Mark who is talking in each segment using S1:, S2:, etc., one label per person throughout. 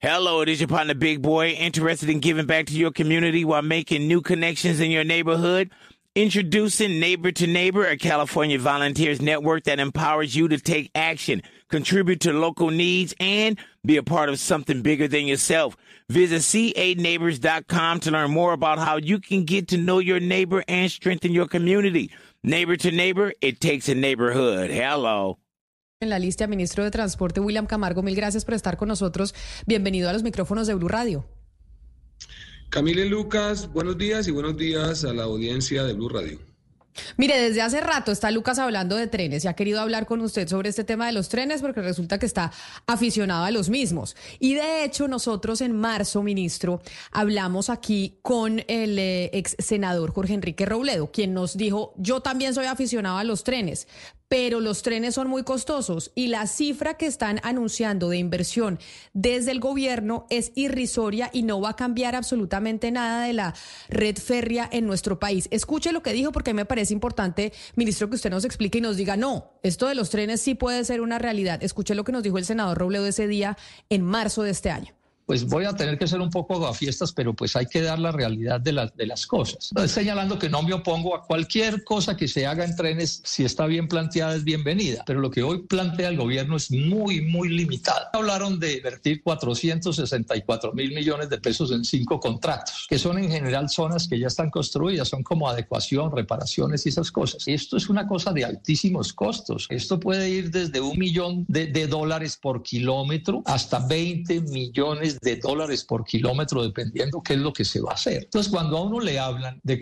S1: Hello, it is your partner, Big Boy, interested in giving back to your community while making new connections in your neighborhood? Introducing Neighbor to Neighbor, a California volunteers network that empowers you to take action, contribute to local needs, and be a part of something bigger than yourself. Visit ca-neighbors.com to learn more about how you can get to know your neighbor and strengthen your community. Neighbor to Neighbor, it takes a neighborhood. Hello.
S2: En la lista, ministro de Transporte, William Camargo, mil gracias por estar con nosotros. Bienvenido a los micrófonos de Blue Radio.
S3: Camila y Lucas, buenos días y buenos días a la audiencia de Blue Radio.
S2: Mire, desde hace rato está Lucas hablando de trenes y ha querido hablar con usted sobre este tema de los trenes porque resulta que está aficionado a los mismos. Y de hecho nosotros en marzo, ministro, hablamos aquí con el ex senador Jorge Enrique Robledo, quien nos dijo, yo también soy aficionado a los trenes, pero los trenes son muy costosos y la cifra que están anunciando de inversión desde el gobierno es irrisoria y no va a cambiar absolutamente nada de la red férrea en nuestro país. Escuche lo que dijo porque a mí me parece importante, ministro, que usted nos explique y nos diga, no, esto de los trenes sí puede ser una realidad. Escuche lo que nos dijo el senador Robledo ese día en marzo de este año.
S4: Pues voy a tener que ser un poco aguafiestas, pero pues hay que dar la realidad de las cosas. Estoy señalando que no me opongo a cualquier cosa que se haga en trenes, si está bien planteada es bienvenida, pero lo que hoy plantea el gobierno es muy, muy limitado. Hablaron de invertir 464.000 millones de pesos en 5 contratos, que son en general zonas que ya están construidas, son como adecuación, reparaciones y esas cosas. Esto es una cosa de altísimos costos. Esto puede ir desde $1 millón de dólares por kilómetro hasta 20 millones de dólares por kilómetro, dependiendo qué es lo que se va a hacer. Entonces, cuando a uno le hablan de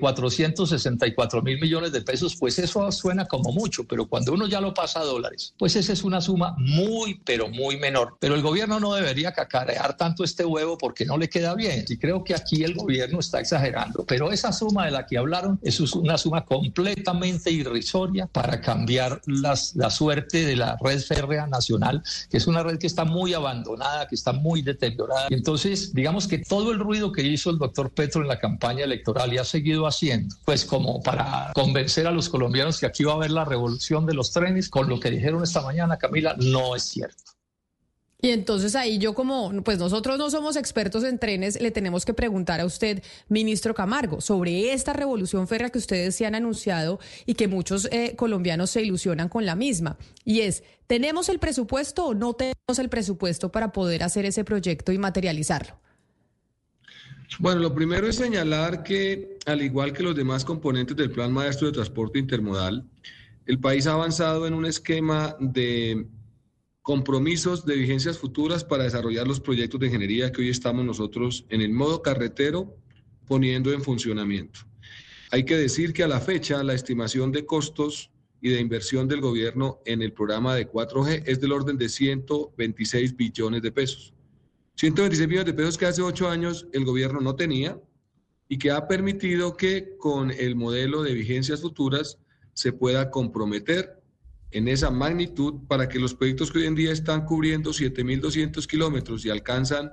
S4: 464.000 millones de pesos, pues eso suena como mucho, pero cuando uno ya lo pasa a dólares, pues esa es una suma muy, pero muy menor. Pero el gobierno no debería cacarear tanto este huevo porque no le queda bien. Y creo que aquí el gobierno está exagerando, pero esa suma de la que hablaron es una suma completamente irrisoria para cambiar la suerte de la red férrea nacional, que es una red que está muy abandonada, que está muy deteriorada. Entonces, digamos que todo el ruido que hizo el doctor Petro en la campaña electoral y ha seguido haciendo, pues como para convencer a los colombianos que aquí va a haber la revolución de los trenes, con lo que dijeron esta mañana, Camila, no es cierto.
S2: Y entonces ahí yo pues nosotros no somos expertos en trenes, le tenemos que preguntar a usted, ministro Camargo, sobre esta revolución férrea que ustedes se han anunciado y que muchos colombianos se ilusionan con la misma. Y es, ¿tenemos el presupuesto o no tenemos el presupuesto para poder hacer ese proyecto y materializarlo?
S3: Bueno, lo primero es señalar que, al igual que los demás componentes del Plan Maestro de Transporte Intermodal, el país ha avanzado en un esquema de compromisos de vigencias futuras para desarrollar los proyectos de ingeniería que hoy estamos nosotros en el modo carretero poniendo en funcionamiento. Hay que decir que a la fecha la estimación de costos y de inversión del gobierno en el programa de 4G es del orden de 126 billones de pesos. 126 billones de pesos que hace 8 años el gobierno no tenía y que ha permitido que con el modelo de vigencias futuras se pueda comprometer en esa magnitud para que los proyectos que hoy en día están cubriendo 7.200 kilómetros y alcanzan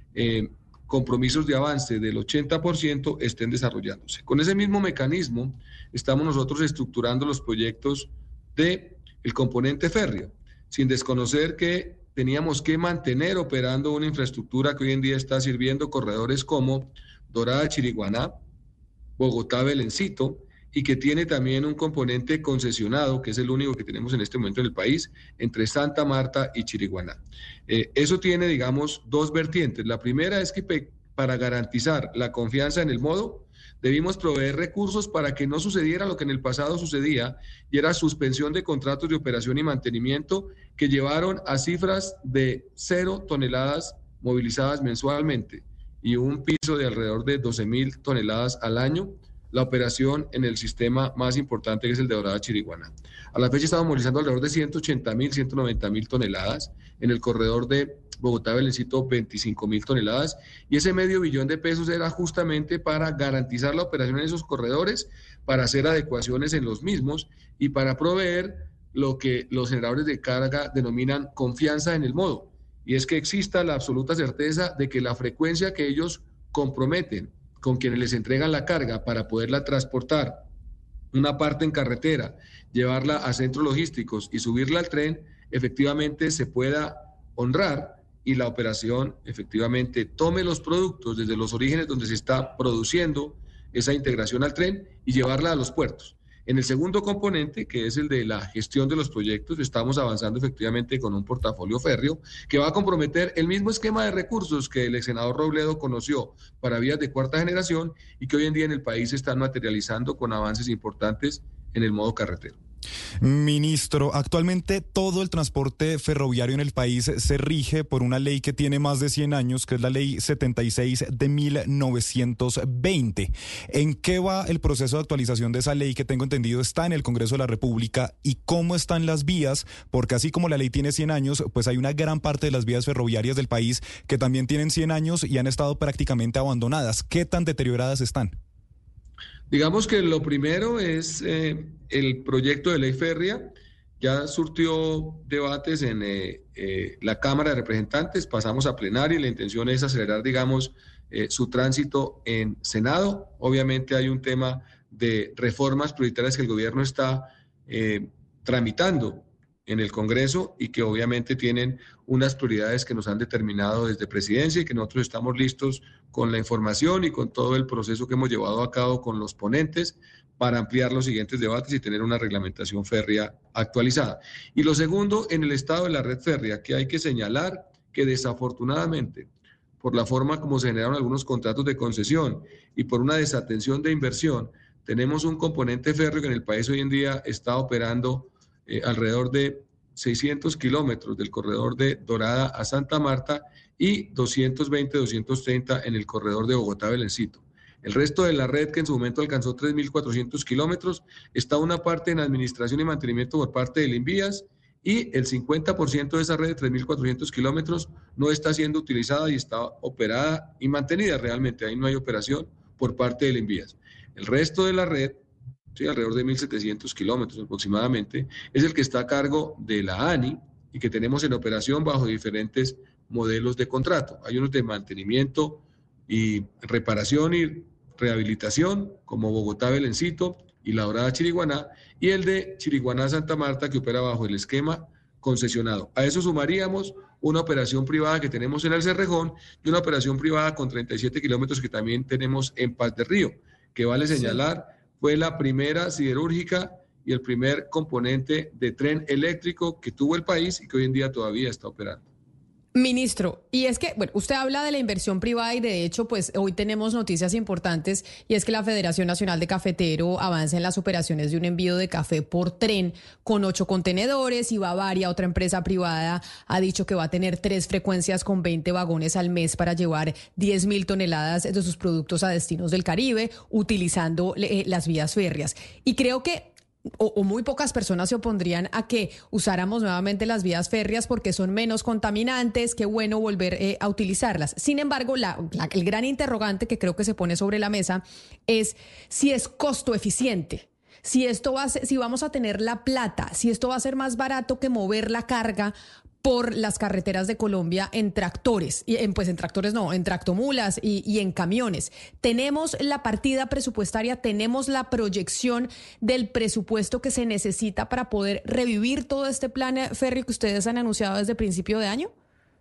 S3: compromisos de avance del 80% estén desarrollándose. Con ese mismo mecanismo estamos nosotros estructurando los proyectos del componente férreo, sin desconocer que teníamos que mantener operando una infraestructura que hoy en día está sirviendo corredores como Dorada-Chiriguaná, Bogotá-Belencito, y que tiene también un componente concesionado, que es el único que tenemos en este momento en el país, entre Santa Marta y Chiriguaná. Eso tiene, digamos, 2 vertientes. La primera es que para garantizar la confianza en el modo, debimos proveer recursos para que no sucediera lo que en el pasado sucedía, y era suspensión de contratos de operación y mantenimiento que llevaron a cifras de 0 toneladas movilizadas mensualmente y un piso de alrededor de 12.000 toneladas al año, la operación en el sistema más importante que es el de Dorada-Chiriguaná. A la fecha estamos movilizando alrededor de 180.000, 190.000 toneladas, en el corredor de Bogotá-Belencito 25.000 toneladas, y ese $500 million de pesos era justamente para garantizar la operación en esos corredores, para hacer adecuaciones en los mismos y para proveer lo que los generadores de carga denominan confianza en el modo, y es que exista la absoluta certeza de que la frecuencia que ellos comprometen con quienes les entregan la carga para poderla transportar, una parte en carretera, llevarla a centros logísticos y subirla al tren, efectivamente se pueda honrar y la operación efectivamente tome los productos desde los orígenes donde se está produciendo esa integración al tren y llevarla a los puertos. En el segundo componente, que es el de la gestión de los proyectos, estamos avanzando efectivamente con un portafolio férreo que va a comprometer el mismo esquema de recursos que el ex senador Robledo conoció para vías de cuarta generación y que hoy en día en el país se están materializando con avances importantes en el modo carretero.
S5: Ministro, actualmente todo el transporte ferroviario en el país se rige por una ley que tiene más de 100 años, que es la Ley 76 de 1920. ¿En qué va el proceso de actualización de esa ley que tengo entendido está en el Congreso de la República y cómo están las vías? Porque así como la ley tiene 100 años, pues hay una gran parte de las vías ferroviarias del país que también tienen 100 años y han estado prácticamente abandonadas. ¿Qué tan deterioradas están?
S3: Digamos que lo primero es el proyecto de ley férrea. Ya surtió debates en la Cámara de Representantes, pasamos a plenaria y la intención es acelerar, digamos, su tránsito en Senado. Obviamente hay un tema de reformas prioritarias que el gobierno está tramitando en el Congreso y que obviamente tienen unas prioridades que nos han determinado desde Presidencia y que nosotros estamos listos con la información y con todo el proceso que hemos llevado a cabo con los ponentes para ampliar los siguientes debates y tener una reglamentación férrea actualizada. Y lo segundo, en el estado de la red férrea, que hay que señalar que desafortunadamente, por la forma como se generaron algunos contratos de concesión y por una desatención de inversión, tenemos un componente férreo que en el país hoy en día está operando alrededor de 600 kilómetros del corredor de Dorada a Santa Marta y 220, 230 en el corredor de Bogotá-Belencito. El resto de la red, que en su momento alcanzó 3.400 kilómetros, está una parte en administración y mantenimiento por parte del Invías y el 50% de esa red de 3.400 kilómetros no está siendo utilizada y está operada y mantenida realmente. Ahí no hay operación por parte del Invías. El resto de la red, sí, alrededor de 1.700 kilómetros aproximadamente, es el que está a cargo de la ANI y que tenemos en operación bajo diferentes modelos de contrato. Hay unos de mantenimiento y reparación y rehabilitación, como Bogotá-Belencito y La Dorada-Chiriguaná, y el de Chiriguaná-Santa Marta, que opera bajo el esquema concesionado. A eso sumaríamos una operación privada que tenemos en el Cerrejón y una operación privada con 37 kilómetros que también tenemos en Paz de Río, que vale señalar, fue la primera siderúrgica y el primer componente de tren eléctrico que tuvo el país y que hoy en día todavía está operando.
S2: Ministro, y es que, bueno, usted habla de la inversión privada y de hecho, pues hoy tenemos noticias importantes y es que la Federación Nacional de Cafetero avanza en las operaciones de un envío de café por tren con 8 contenedores y Bavaria, otra empresa privada, ha dicho que va a tener 3 frecuencias con 20 vagones al mes para llevar 10.000 toneladas de sus productos a destinos del Caribe utilizando las vías férreas. Y creo que o muy pocas personas se opondrían a que usáramos nuevamente las vías férreas porque son menos contaminantes, qué bueno volver a utilizarlas. Sin embargo, el gran interrogante que creo que se pone sobre la mesa es si es costo eficiente. Si vamos a tener la plata, si esto va a ser más barato que mover la carga por las carreteras de Colombia en tractores, en tractomulas y en camiones. ¿Tenemos la partida presupuestaria, tenemos la proyección del presupuesto que se necesita para poder revivir todo este plan férreo que ustedes han anunciado desde principio de año?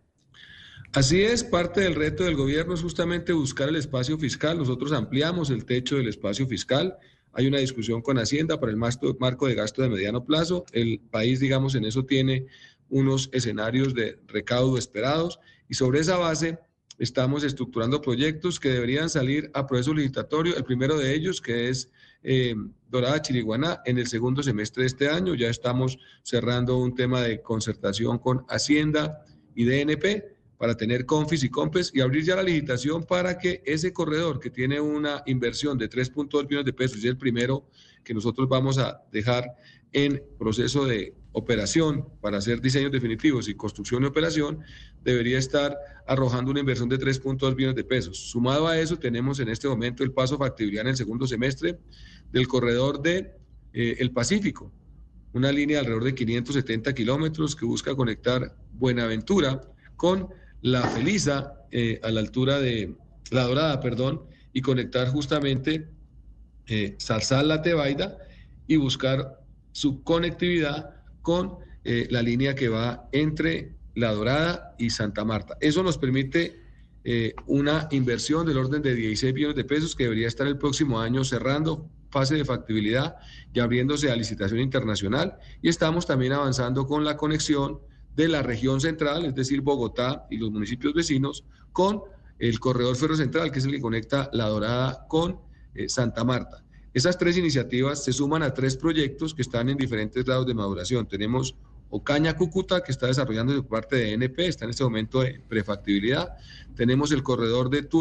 S3: Así es, parte del reto del gobierno es justamente buscar el espacio fiscal. Nosotros ampliamos el techo del espacio fiscal. Hay una discusión con Hacienda para el marco de gasto de mediano plazo. El país, digamos, en eso tiene unos escenarios de recaudo esperados y sobre esa base estamos estructurando proyectos que deberían salir a proceso licitatorio. El primero de ellos, que es Dorada Chiriguaná, en el segundo semestre de este año. Ya estamos cerrando un tema de concertación con Hacienda y DNP para tener CONFIS y COMPES y abrir ya la licitación para que ese corredor que tiene una inversión de 3.2 billones de pesos y es el primero que nosotros vamos a dejar en proceso de operación para hacer diseños definitivos y construcción y operación, debería estar arrojando una inversión de 3.2 billones de pesos. Sumado a eso, tenemos en este momento el paso factibilidad en el segundo semestre del corredor de el Pacífico, una línea de alrededor de 570 kilómetros que busca conectar Buenaventura con La Felisa a la altura de La Dorada, y conectar justamente Zarzal-La Tebaida y buscar su conectividad con la línea que va entre La Dorada y Santa Marta. Eso nos permite una inversión del orden de 16 billones de pesos que debería estar el próximo año cerrando fase de factibilidad y abriéndose a licitación internacional. Y estamos también avanzando con la conexión de la región central, es decir, Bogotá y los municipios vecinos, con el corredor ferrocentral, que es el que conecta La Dorada con Santa Marta. Esas 3 iniciativas se suman a 3 proyectos que están en diferentes grados de maduración. Tenemos Ocaña-Cúcuta, que está desarrollando por parte de ENP, está en este momento de prefactibilidad. Tenemos el corredor de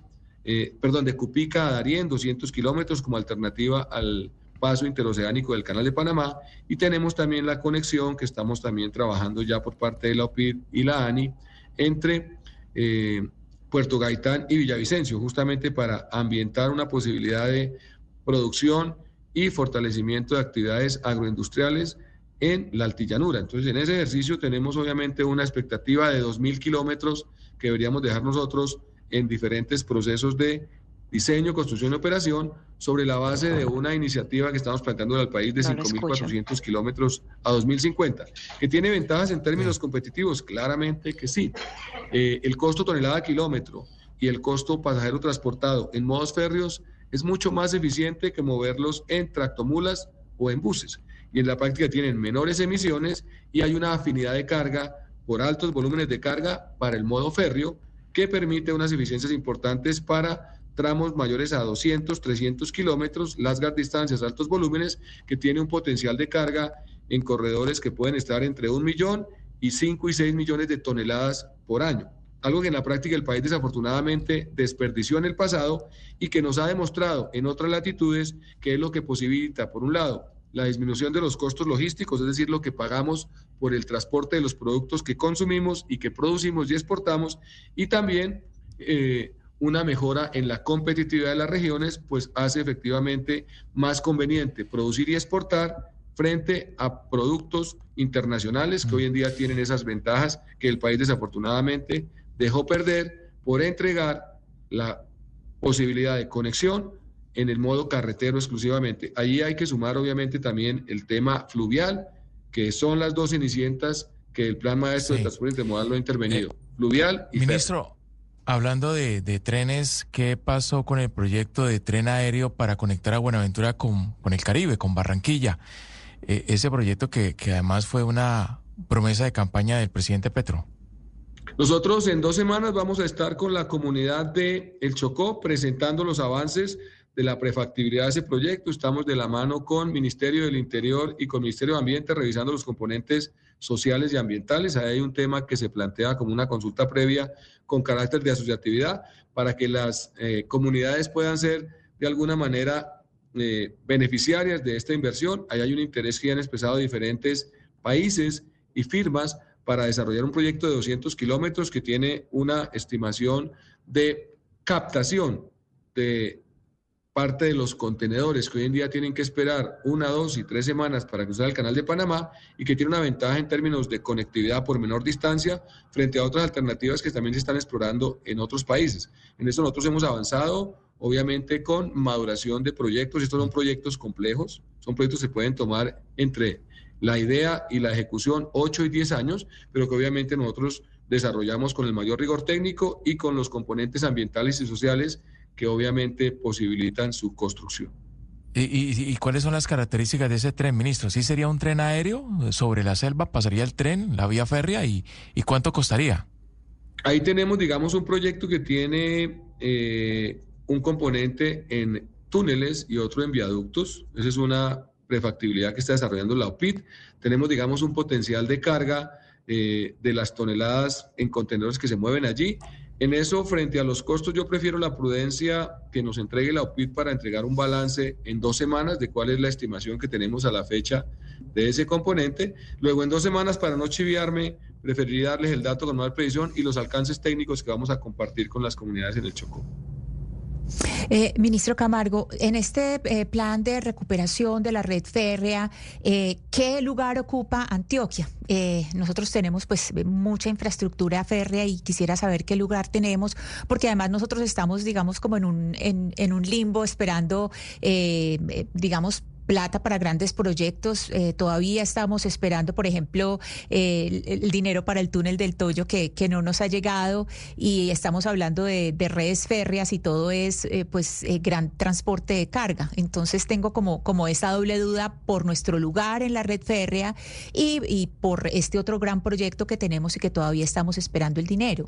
S3: de Cupica a Darién, 200 kilómetros, como alternativa al paso interoceánico del Canal de Panamá. Y tenemos también la conexión que estamos también trabajando ya por parte de la OPID y la ANI entre Puerto Gaitán y Villavicencio, justamente para ambientar una posibilidad de producción y fortalecimiento de actividades agroindustriales en la altillanura. Entonces, en ese ejercicio tenemos obviamente una expectativa de 2.000 kilómetros que deberíamos dejar nosotros en diferentes procesos de diseño, construcción y operación sobre la base de una iniciativa que estamos planteando al país de 5.400 kilómetros a 2050, que tiene ventajas en términos competitivos, claramente que sí. El costo tonelada kilómetro y el costo pasajero transportado en modos férreos es mucho más eficiente que moverlos en tractomulas o en buses. Y en la práctica tienen menores emisiones y hay una afinidad de carga por altos volúmenes de carga para el modo férreo que permite unas eficiencias importantes para tramos mayores a 200, 300 kilómetros, largas distancias, altos volúmenes, que tiene un potencial de carga en corredores que pueden estar entre 1 millón y 5 y 6 millones de toneladas por año. Algo que en la práctica el país desafortunadamente desperdició en el pasado y que nos ha demostrado en otras latitudes que es lo que posibilita, por un lado, la disminución de los costos logísticos, es decir, lo que pagamos por el transporte de los productos que consumimos y que producimos y exportamos, y también una mejora en la competitividad de las regiones, pues hace efectivamente más conveniente producir y exportar frente a productos internacionales que hoy en día tienen esas ventajas que el país desafortunadamente dejó perder por entregar la posibilidad de conexión en el modo carretero exclusivamente. Allí hay que sumar obviamente también el tema fluvial, que son las 2 cenicientas que el Plan Maestro de Transporte Intermodal lo ha intervenido, fluvial y
S6: Ministro, hablando de trenes, ¿qué pasó con el proyecto de tren aéreo para conectar a Buenaventura con el Caribe, con Barranquilla? Ese proyecto que además fue una promesa de campaña del presidente Petro.
S3: Nosotros en 2 semanas vamos a estar con la comunidad de El Chocó presentando los avances de la prefactibilidad de ese proyecto. Estamos de la mano con Ministerio del Interior y con Ministerio de Ambiente revisando los componentes sociales y ambientales. Ahí hay un tema que se plantea como una consulta previa con carácter de asociatividad para que las comunidades puedan ser de alguna manera beneficiarias de esta inversión. Ahí hay un interés que ya han expresado diferentes países y firmas para desarrollar un proyecto de 200 kilómetros que tiene una estimación de captación de parte de los contenedores que hoy en día tienen que esperar 1, 2 y 3 semanas para cruzar el Canal de Panamá y que tiene una ventaja en términos de conectividad por menor distancia frente a otras alternativas que también se están explorando en otros países. En eso nosotros hemos avanzado, obviamente con maduración de proyectos. Estos son proyectos complejos, son proyectos que pueden tomar entre la idea y la ejecución 8 y 10 años, pero que obviamente nosotros desarrollamos con el mayor rigor técnico y con los componentes ambientales y sociales que obviamente posibilitan su construcción.
S6: ¿Y cuáles son las características de ese tren, ministro? ¿Sí sería un tren aéreo sobre la selva? ¿Pasaría el tren, la vía férrea? ¿Y cuánto costaría?
S3: Ahí tenemos, digamos, un proyecto que tiene un componente en túneles y otro en viaductos. Esa es una prefactibilidad que está desarrollando la OPID. Tenemos, digamos, un potencial de carga de las toneladas en contenedores que se mueven allí. En eso, frente a los costos, yo prefiero la prudencia que nos entregue la OPID para entregar un balance en 2 semanas de cuál es la estimación que tenemos a la fecha de ese componente. Luego, en 2 semanas, para no chiviarme, preferiría darles el dato con más precisión y los alcances técnicos que vamos a compartir con las comunidades en el Chocó.
S7: Ministro Camargo, en este plan de recuperación de la red férrea, ¿qué lugar ocupa Antioquia? Nosotros tenemos pues mucha infraestructura férrea y quisiera saber qué lugar tenemos, porque además nosotros estamos, digamos, como en un limbo esperando, digamos, plata para grandes proyectos. Todavía estamos esperando, por ejemplo, el dinero para el túnel del Toyo que no nos ha llegado, y estamos hablando de redes férreas y todo es gran transporte de carga. Entonces tengo como esa doble duda por nuestro lugar en la red férrea y por este otro gran proyecto que tenemos y que todavía estamos esperando el dinero.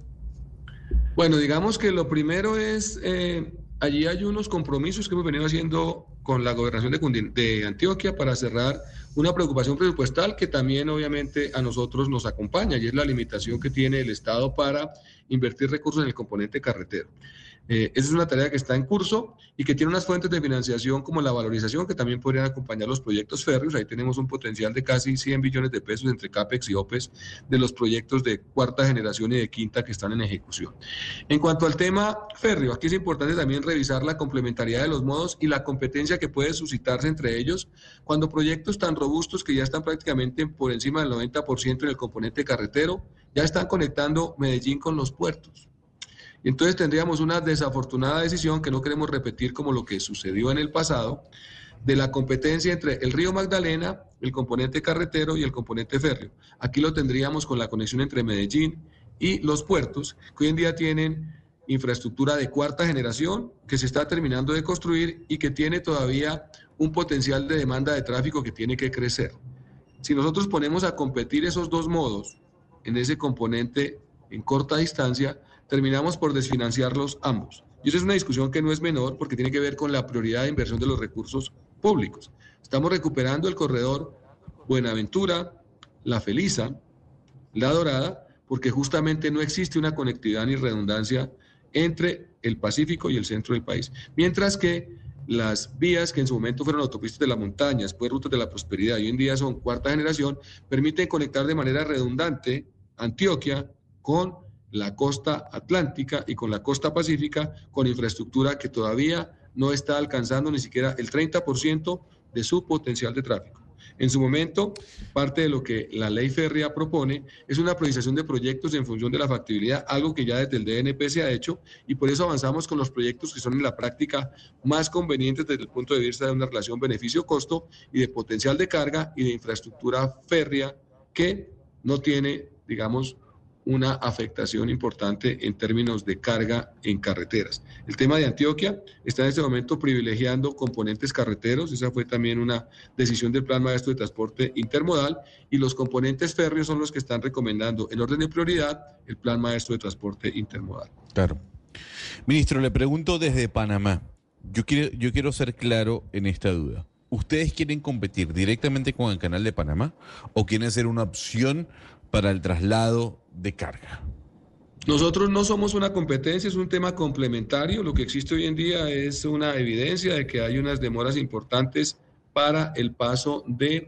S3: Bueno, digamos que lo primero es, allí hay unos compromisos que hemos venido haciendo con la gobernación de Antioquia para cerrar una preocupación presupuestal que también obviamente a nosotros nos acompaña, y es la limitación que tiene el Estado para invertir recursos en el componente carretero. Esa es una tarea que está en curso y que tiene unas fuentes de financiación como la valorización que también podrían acompañar los proyectos férreos. Ahí tenemos un potencial de casi 100 billones de pesos entre CAPEX y OPEX de los proyectos de cuarta generación y de quinta que están en ejecución. En cuanto al tema férreo, aquí es importante también revisar la complementariedad de los modos y la competencia que puede suscitarse entre ellos cuando proyectos tan robustos que ya están prácticamente por encima del 90% en el componente carretero ya están conectando Medellín con los puertos. Y entonces tendríamos una desafortunada decisión que no queremos repetir como lo que sucedió en el pasado, de la competencia entre el río Magdalena, el componente carretero y el componente férreo. Aquí lo tendríamos con la conexión entre Medellín y los puertos, que hoy en día tienen infraestructura de cuarta generación, que se está terminando de construir y que tiene todavía un potencial de demanda de tráfico que tiene que crecer. Si nosotros ponemos a competir esos dos modos en ese componente en corta distancia, terminamos por desfinanciarlos ambos. Y esa es una discusión que no es menor porque tiene que ver con la prioridad de inversión de los recursos públicos. Estamos recuperando el corredor Buenaventura, La Felisa, La Dorada, porque justamente no existe una conectividad ni redundancia entre el Pacífico y el centro del país. Mientras que las vías que en su momento fueron autopistas de la montaña, después rutas de la prosperidad y hoy en día son cuarta generación, permiten conectar de manera redundante Antioquia con la costa atlántica y con la costa pacífica, con infraestructura que todavía no está alcanzando ni siquiera el 30% de su potencial de tráfico. En su momento, parte de lo que la ley férrea propone es una priorización de proyectos en función de la factibilidad, algo que ya desde el DNP se ha hecho, y por eso avanzamos con los proyectos que son en la práctica más convenientes desde el punto de vista de una relación beneficio-costo y de potencial de carga y de infraestructura férrea que no tiene, digamos, una afectación importante en términos de carga en carreteras. El tema de Antioquia está en este momento privilegiando componentes carreteros, esa fue también una decisión del Plan Maestro de Transporte Intermodal, y los componentes férreos son los que están recomendando en orden de prioridad el Plan Maestro de Transporte Intermodal.
S8: Claro. Ministro, le pregunto desde Panamá, yo quiero ser claro en esta duda. ¿Ustedes quieren competir directamente con el Canal de Panamá o quieren ser una opción para el traslado de carga?
S3: Nosotros no somos una competencia, es un tema complementario. Lo que existe hoy en día es una evidencia de que hay unas demoras importantes para el paso de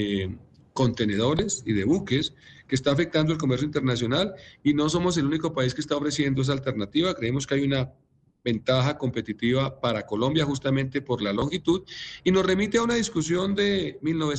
S3: contenedores y de buques que está afectando el comercio internacional, y no somos el único país que está ofreciendo esa alternativa. Creemos que hay una ventaja competitiva para Colombia justamente por la longitud, y nos remite a una discusión de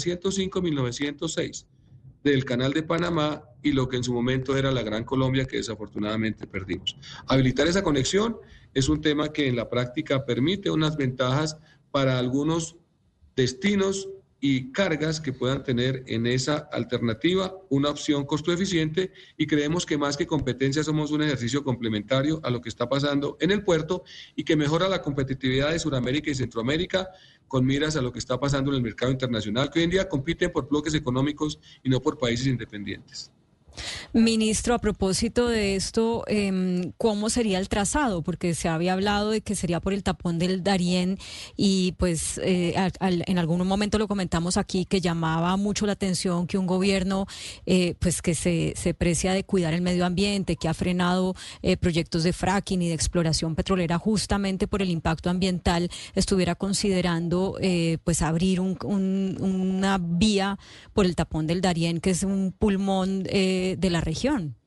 S3: 1905-1906 del Canal de Panamá y lo que en su momento era la Gran Colombia, que desafortunadamente perdimos. Habilitar esa conexión es un tema que en la práctica permite unas ventajas para algunos destinos y cargas que puedan tener en esa alternativa una opción costo eficiente, y creemos que más que competencia somos un ejercicio complementario a lo que está pasando en el puerto y que mejora la competitividad de Sudamérica y Centroamérica con miras a lo que está pasando en el mercado internacional, que hoy en día compiten por bloques económicos y no por países independientes.
S2: Ministro, a propósito de esto, ¿cómo sería el trazado? Porque se había hablado de que sería por el tapón del Darién y pues en algún momento lo comentamos aquí que llamaba mucho la atención que un gobierno pues que se precia de cuidar el medio ambiente, que ha frenado proyectos de fracking y de exploración petrolera justamente por el impacto ambiental, estuviera considerando pues abrir una vía por el tapón del Darién, que es un pulmón de la región.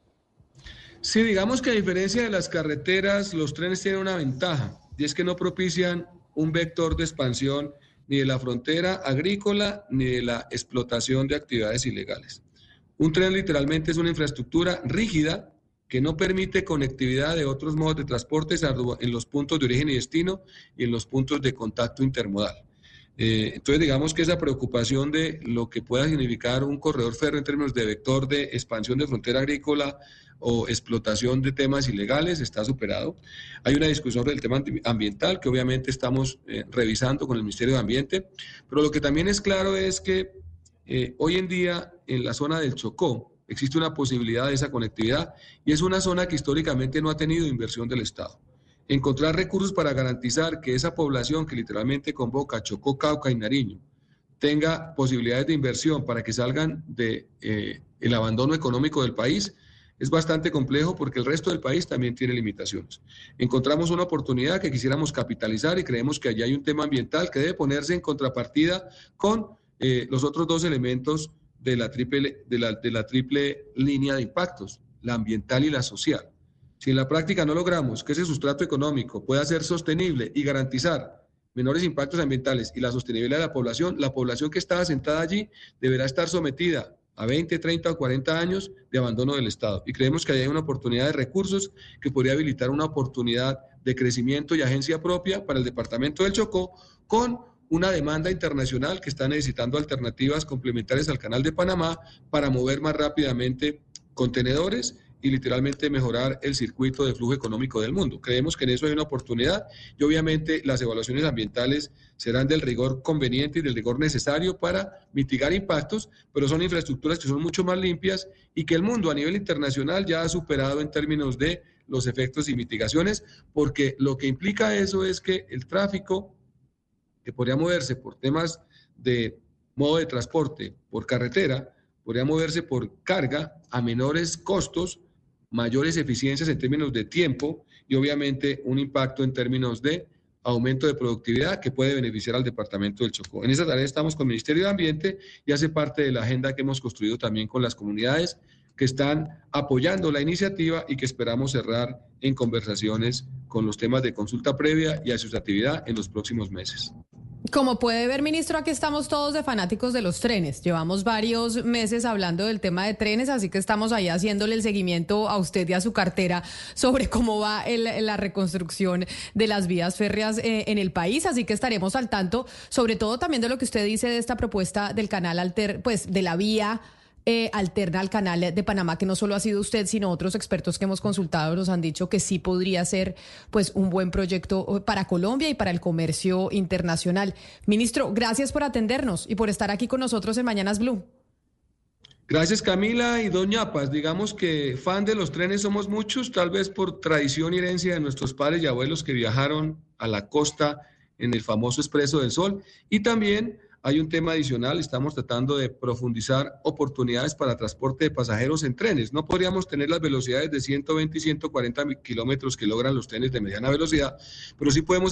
S3: Sí, digamos que a diferencia de las carreteras, los trenes tienen una ventaja, y es que no propician un vector de expansión ni de la frontera agrícola ni de la explotación de actividades ilegales. Un tren literalmente es una infraestructura rígida que no permite conectividad de otros modos de transporte salvo en los puntos de origen y destino y en los puntos de contacto intermodal. Entonces, digamos que esa preocupación de lo que pueda significar un corredor férreo en términos de vector de expansión de frontera agrícola o explotación de temas ilegales está superado. Hay una discusión del tema ambiental que obviamente estamos revisando con el Ministerio de Ambiente, pero lo que también es claro es que hoy en día en la zona del Chocó existe una posibilidad de esa conectividad y es una zona que históricamente no ha tenido inversión del Estado. Encontrar recursos para garantizar que esa población que literalmente convoca Chocó, Cauca y Nariño tenga posibilidades de inversión para que salgan del abandono económico del país es bastante complejo porque el resto del país también tiene limitaciones. Encontramos una oportunidad que quisiéramos capitalizar y creemos que allí hay un tema ambiental que debe ponerse en contrapartida con los otros dos elementos de la triple línea de impactos, la ambiental y la social. Si en la práctica no logramos que ese sustrato económico pueda ser sostenible y garantizar menores impactos ambientales y la sostenibilidad de la población que está asentada allí deberá estar sometida a 20, 30 o 40 años de abandono del Estado. Y creemos que ahí hay una oportunidad de recursos que podría habilitar una oportunidad de crecimiento y agencia propia para el departamento del Chocó con una demanda internacional que está necesitando alternativas complementarias al Canal de Panamá para mover más rápidamente contenedores y literalmente mejorar el circuito de flujo económico del mundo. Creemos que en eso hay una oportunidad y obviamente las evaluaciones ambientales serán del rigor conveniente y del rigor necesario para mitigar impactos, pero son infraestructuras que son mucho más limpias y que el mundo a nivel internacional ya ha superado en términos de los efectos y mitigaciones, porque lo que implica eso es que el tráfico que podría moverse por temas de modo de transporte, por carretera, podría moverse por carga a menores costos, mayores eficiencias en términos de tiempo y obviamente un impacto en términos de aumento de productividad que puede beneficiar al departamento del Chocó. En esa tarea estamos con el Ministerio de Ambiente y hace parte de la agenda que hemos construido también con las comunidades que están apoyando la iniciativa y que esperamos cerrar en conversaciones con los temas de consulta previa y asociatividad en los próximos meses.
S2: Como puede ver, ministro, aquí estamos todos de fanáticos de los trenes. Llevamos varios meses hablando del tema de trenes, así que estamos ahí haciéndole el seguimiento a usted y a su cartera sobre cómo va la reconstrucción de las vías férreas en el país. Así que estaremos al tanto, sobre todo también de lo que usted dice de esta propuesta del canal de la vía alterna al canal de Panamá, que no solo ha sido usted, sino otros expertos que hemos consultado nos han dicho que sí podría ser pues un buen proyecto para Colombia y para el comercio internacional. Ministro, gracias por atendernos y por estar aquí con nosotros en Mañanas Blue.
S3: Gracias, Camila y doña Paz. Digamos que fan de los trenes somos muchos, tal vez por tradición y herencia de nuestros padres y abuelos que viajaron a la costa en el famoso Expreso del Sol, y también hay un tema adicional, estamos tratando de profundizar oportunidades para transporte de pasajeros en trenes. No podríamos tener las velocidades de 120 y 140 kilómetros que logran los trenes de mediana velocidad, pero sí podemos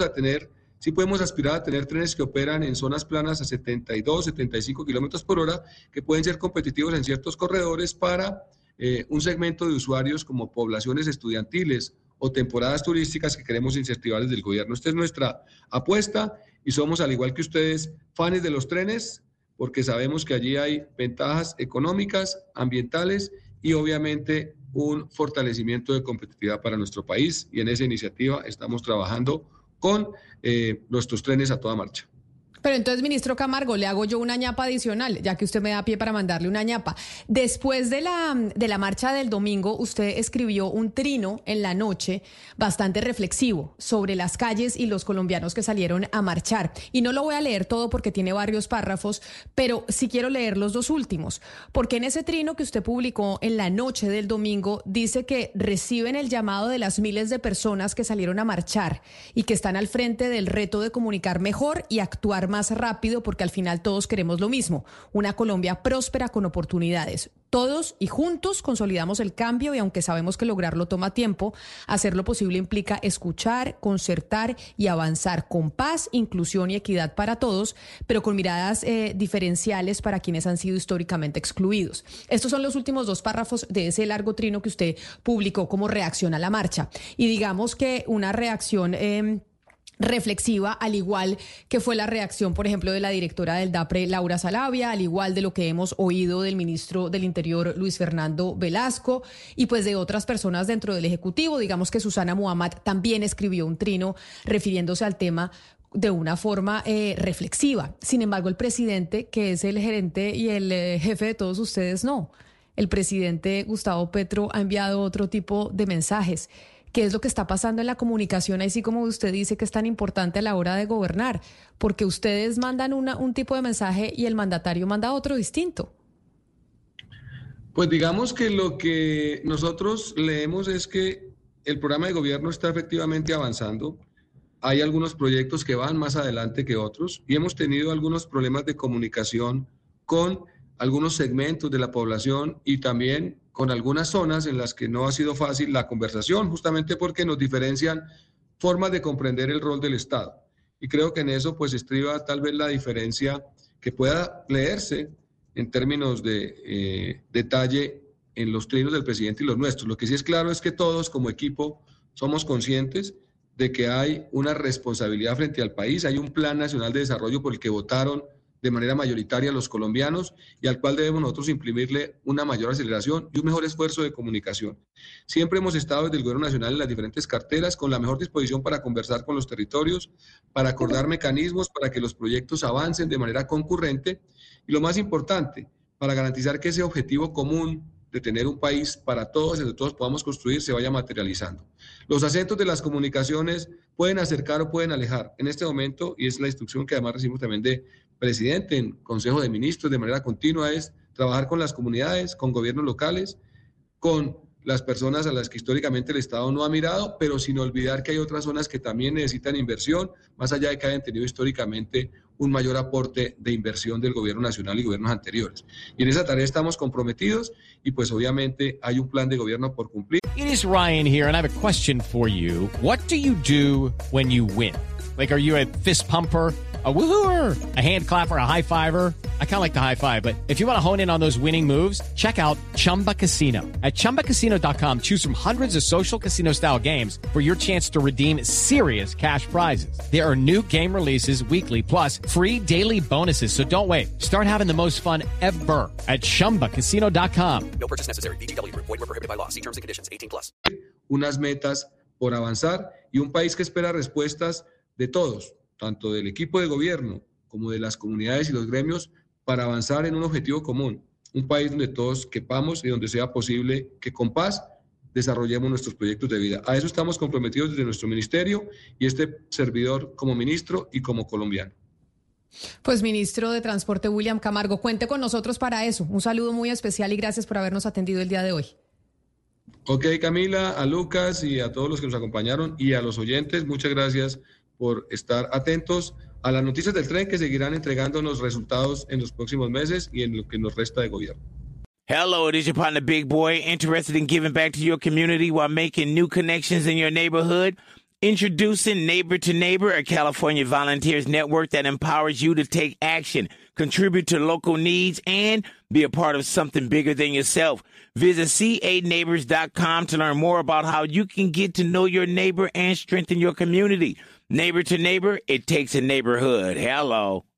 S3: aspirar a tener trenes que operan en zonas planas a 72, 75 kilómetros por hora, que pueden ser competitivos en ciertos corredores para un segmento de usuarios como poblaciones estudiantiles o temporadas turísticas que queremos incentivar desde el gobierno. Esta es nuestra apuesta y somos, al igual que ustedes, fans de los trenes, porque sabemos que allí hay ventajas económicas, ambientales y obviamente un fortalecimiento de competitividad para nuestro país, y en esa iniciativa estamos trabajando con nuestros trenes a toda marcha.
S2: Pero entonces, ministro Camargo, le hago yo una ñapa adicional, ya que usted me da pie para mandarle una ñapa. Después de la marcha del domingo, usted escribió un trino en la noche bastante reflexivo sobre las calles y los colombianos que salieron a marchar. Y no lo voy a leer todo porque tiene varios párrafos, pero sí quiero leer los dos últimos. Porque en ese trino que usted publicó en la noche del domingo, dice que reciben el llamado de las miles de personas que salieron a marchar y que están al frente del reto de comunicar mejor y actuar más rápido, porque al final todos queremos lo mismo, una Colombia próspera con oportunidades. Todos y juntos consolidamos el cambio, y aunque sabemos que lograrlo toma tiempo, hacerlo posible implica escuchar, concertar y avanzar con paz, inclusión y equidad para todos, pero con miradas diferenciales para quienes han sido históricamente excluidos. Estos son los últimos dos párrafos de ese largo trino que usted publicó como reacción a la marcha. Y digamos que una reacción reflexiva, al igual que fue la reacción, por ejemplo, de la directora del DAPRE, Laura Salavia, al igual de lo que hemos oído del ministro del Interior, Luis Fernando Velasco, y pues de otras personas dentro del Ejecutivo. Digamos que Susana Muhammad también escribió un trino refiriéndose al tema de una forma reflexiva. Sin embargo, el presidente, que es el gerente y el jefe de todos ustedes, no. El presidente Gustavo Petro ha enviado otro tipo de mensajes. ¿Qué es lo que está pasando en la comunicación, así como usted dice que es tan importante a la hora de gobernar? Porque ustedes mandan un tipo de mensaje y el mandatario manda otro distinto.
S3: Pues digamos que lo que nosotros leemos es que el programa de gobierno está efectivamente avanzando. Hay algunos proyectos que van más adelante que otros y hemos tenido algunos problemas de comunicación con algunos segmentos de la población y también con algunas zonas en las que no ha sido fácil la conversación, justamente porque nos diferencian formas de comprender el rol del Estado. Y creo que en eso pues estriba tal vez la diferencia que pueda leerse en términos de detalle en los trinos del presidente y los nuestros. Lo que sí es claro es que todos como equipo somos conscientes de que hay una responsabilidad frente al país, hay un plan nacional de desarrollo por el que votaron de manera mayoritaria los colombianos y al cual debemos nosotros imprimirle una mayor aceleración y un mejor esfuerzo de comunicación. Siempre hemos estado desde el Gobierno Nacional en las diferentes carteras con la mejor disposición para conversar con los territorios, para acordar mecanismos para que los proyectos avancen de manera concurrente y lo más importante, para garantizar que ese objetivo común de tener un país para todos, entre todos podamos construir, se vaya materializando. Los acentos de las comunicaciones pueden acercar o pueden alejar. En este momento, y es la instrucción que además recibimos también de presidente en Consejo de Ministros de manera continua, es trabajar con las comunidades, con gobiernos locales, con las personas a las que históricamente el Estado no ha mirado, pero sin olvidar que hay otras zonas que también necesitan inversión, más allá de que hayan tenido históricamente un mayor aporte de inversión del gobierno nacional y gobiernos anteriores. Y en esa tarea estamos comprometidos y pues obviamente hay un plan de gobierno por cumplir.
S9: It is Ryan here and I have a question for you. What do you do when you win? Like, are you a fist pumper, a woo-hooer, a hand clapper, a high fiver? I kind of like the high five, but if you want to hone in on those winning moves, check out Chumba Casino. At ChumbaCasino.com, choose from hundreds of social casino-style games for your chance to redeem serious cash prizes. There are new game releases weekly, plus free daily bonuses, so don't wait. Start having the most fun ever at ChumbaCasino.com.
S10: No purchase necessary. VGW. Void where prohibited by law. See terms and conditions. 18+.
S3: Unas metas por avanzar y un país que espera respuestas de todos, tanto del equipo de gobierno como de las comunidades y los gremios, para avanzar en un objetivo común, un país donde todos quepamos y donde sea posible que con paz desarrollemos nuestros proyectos de vida. A eso estamos comprometidos desde nuestro ministerio y este servidor como ministro y como colombiano.
S2: Pues ministro de Transporte William Camargo, cuente con nosotros para eso. Un saludo muy especial y gracias por habernos atendido el día de hoy.
S3: Ok, Camila, a Lucas y a todos los que nos acompañaron y a los oyentes, muchas gracias por estar atentos a las noticias del tren que seguirán entregándonos resultados en los próximos meses y en lo que nos resta de gobierno.
S1: Hello, it is your partner Big Boy, interested in giving back to your community while making new connections in your neighborhood. Introducing Neighbor to Neighbor, a California volunteers network that empowers you to take action, contribute to local needs, and be a part of something bigger than yourself. Visit CANeighbors.com to learn more about how you can get to know your neighbor and strengthen your community. Neighbor to Neighbor, it takes a neighborhood. Hello.